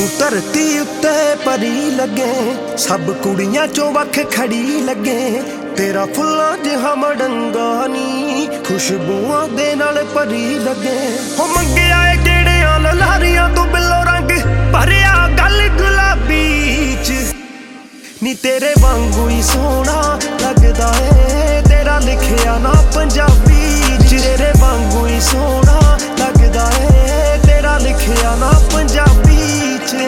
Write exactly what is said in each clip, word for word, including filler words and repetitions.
तू धरती उत्ते परी लगे, सब कुड़ियां चो वख खड़ी लगे। तेरा फुल्लां जिहा मड़ंगा नी, खुशबुआं दे नाल भरी लगे। हो मंगिया ए किहड़ियां ललारियां तू बिल्लो रंग भरिया गल गुलाबी च, नी तेरे वांगू ही सोहना लगदा है तेरा लिखिया ना पंजाबी च। तेरे वांगू ही सोहना लगदा है तेरा लिखिया ना पंजाबी च।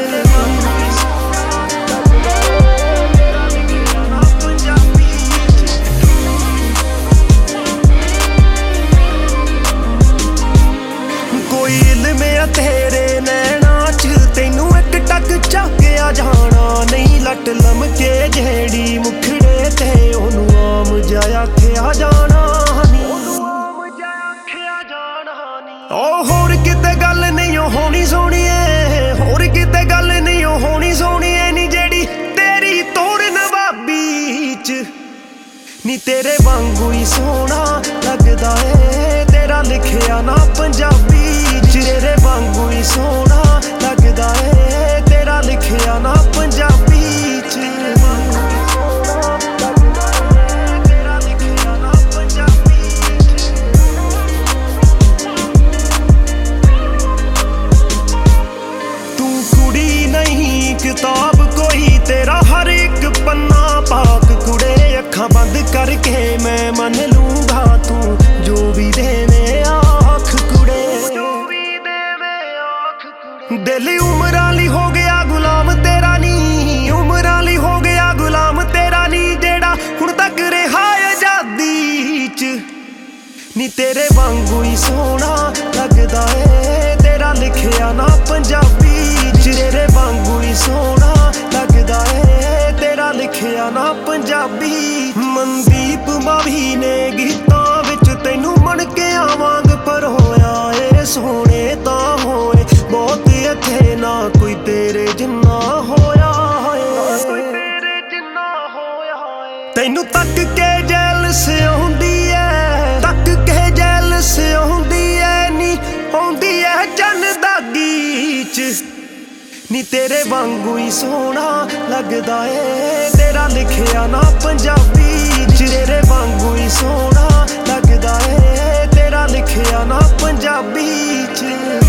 कोई इल्म है तेरे नैना च, तैनू एक टक झाकिया जाना नहीं। लट लमके जेड़ी मुखड़े ते ओनू आम जा आखिया जाना नी। ओ होर किते गल नहीं होनी सोहणीए, होर किते गल नहीं होनी सोहणीए नी जेड़ी तेरी तोड़ नवाबी च, नी तेरे वांगू ही सोहना लगदा है तेरा लिखिया ना पंजाबी च। तेरे वांगू ही सोहना लगदा है तेरा लिखिया ना पंजाबी च। तू कुड़ी नहीं किताब कोई, तेरा हर एक पन्ना पाक कुड़े। अखां बंद करके मैं मन लूंगा तू जो भी देवे आख कुड़े। दिल उमरां लई हो गया गुलाम तेरा नी, उमरां लई हो गया गुलाम तेरा नी। जेड़ा हुण तक रहा आजादी च, नी तेरे वांगू ही सोहना लगदा है तेरा लिखिया ना पंजाबी च। तेरे वांगू ही सोहना लगदा है तेरा लिखिया ना पंजाबी। मनदीप मावी ने गीतां विच तैनू मन के आवांग पर होया ए सोहणे तां होए बहुत इत्थे ना कोई तेरे जिन्ना होया है। तैनू तक के जैल से आउंदी है, तक के जैल से आउंदी है नी, आउंदी है चन्न दागी च, नी तेरे वांगू ही सोहना लगदा है तेरा लिखिया ना पंजाबी च। तेरे वांगू ही सोहना लगदा है तेरा लिखिया ना पंजाबी च।